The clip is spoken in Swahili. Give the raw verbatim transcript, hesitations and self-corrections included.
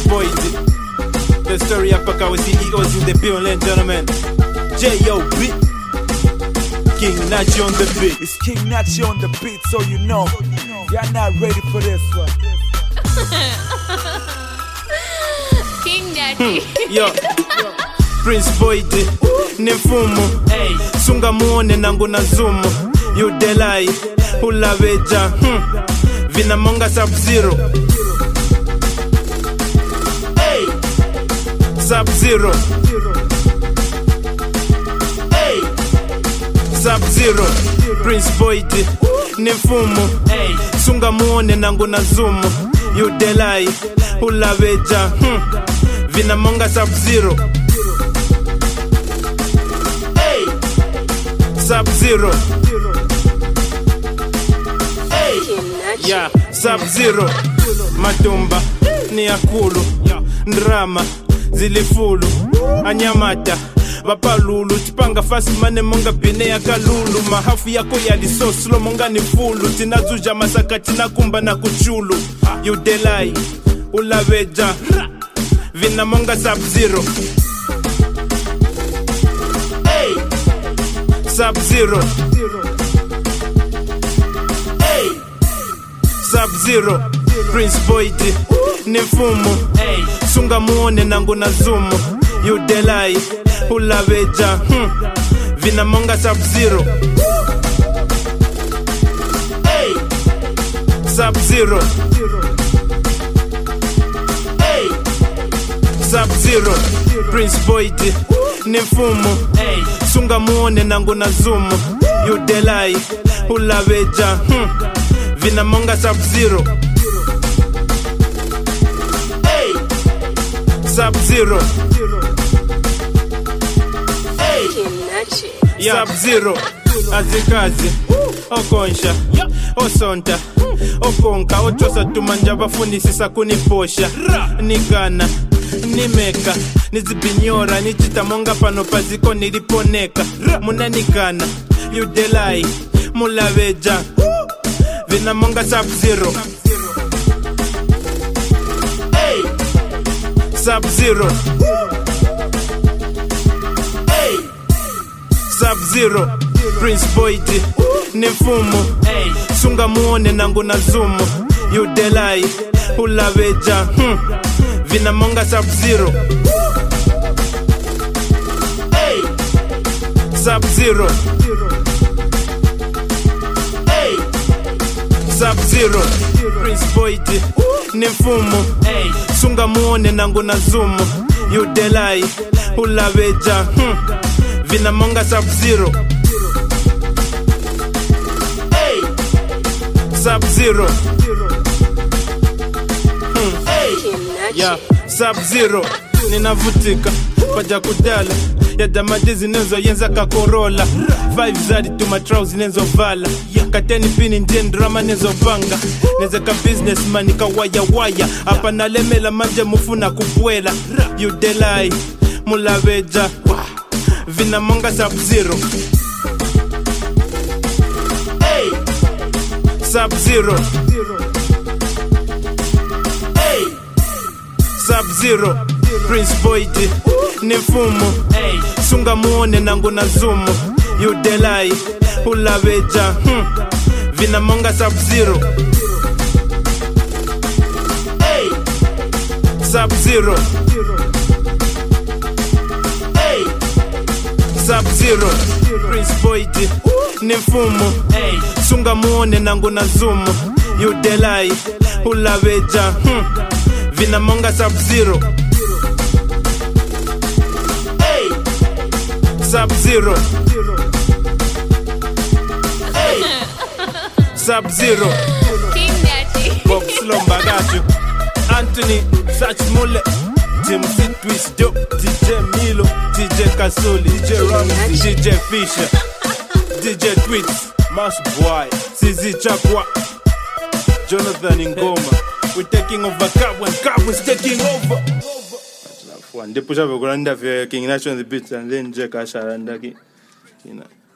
Boyd. The story up our C E Os in the building, gentlemen. J O B. King Nachi on the beat. It's King Nachi on the beat, so you know. You're not ready for this one. King Nachi. Yo. Prince Boyd. Nefumo. Hey. Sunga muone nangu na zumo. You delay. Ulaveja. Hmm. Vinamonga Sub-Zero. Hey. Sub-Zero. Hey. Sub-Zero. Prince Boyd. Nefumo. Hey. Sunga muone nangu na zumo. You delay. Ulaveja. Hmm. Vinamonga Sub-Zero. Hey. Sub-Zero. Hey. Yeah. Sub-Zero. Matumba ni akulu. Ndrama zilifulu. Anyamata Vapalulu, tipanga fasi mane monga bine ya kalulu. Mahafu yako yali so slow monga ni fulu. Tinazuja masaka tina kumba na kuchulu. You delay, ulaveja. Vina monga Sub-Zero. Hey. Sub-Zero. Hey. Sub-Zero. Prince Boyd. Nefumo. Hey. Sunga muone nangu na zumo. You delay. Ulaveja. Hmm. Vina monga Sub-Zero. Hey. Sub-Zero. Hey. Sub-Zero. Prince Boyd. Nefumo. Hey. Sunga muone nangu na zumo. You delay. Ulaveja. Hmm. Vina monga Sub-Zero. Hey. Sub-Zero. Hey. Sub-Zero. Azikazi. Okonsha. Osonta. Okonka. Ochosa tumanja bafunisisa kuniposha. Nigana. Nimeka. Nizibinyora. Nichita monga pano paziko niliponeka. Munanigana. You delay. Mulaveja. Vina monga Sub-Zero. Hey. Sub-Zero. Hey. Sub-Zero. Prince Boyd. Nefumo. Hey. Sunga muone nangu na zumo. You delay. Ulaveja. Hmm. Vina monga Sub-Zero. Hey. Sub-Zero. Hey. Sub-Zero. Prince Boyd. Nefumo. Hey. Sunga muone nangu na zumo. You delay. Ulaveja. Hmm. Vina monga Sub-Zero. Hey. Sub-Zero. Hmm. Hey. Yeah. Sub-Zero. Ninavutika paja kudala ya damadizi nenzo yenza kakorola. Five zadi to my trousers nenzo vala. Kateni pini ndiye drama nenzo banga. Neze ka businessman ka waya waya. Apa nalemela manje mufuna kubwela. You delay. Mulaveja. Vina monga Sub-Zero. Hey. Sub-Zero. Hey. Sub-Zero. Prince Boyd. Nefumo. Hey. Sunga muone nangu na zumo. You delay. Ulaveja. Hmm. Vina monga Sub-Zero. Hey. Sub-Zero. Hey. Sub-Zero. Prince Boyd. Nefumo. Hey. Sunga muone nangu na zumo. You delay. Ulaveja. Hmm. Vina monga Sub-Zero. Hey. Sub-Zero. Hey. Sub-Zero. King Nachi. Bob Slumba got you. Anthony Sachmule. Tim C Twist Dope. D J Milo. D J Kasuli. D J Ramsey. D J Fisher. D J Tweets. Mass Boy. C Z Chakwa. Jonathan Ngoma. We're taking over Cab when Cab was taking over. Ndipo chavo kuranda vya King Nachi on the beat and then Jack Asharandaki. You know.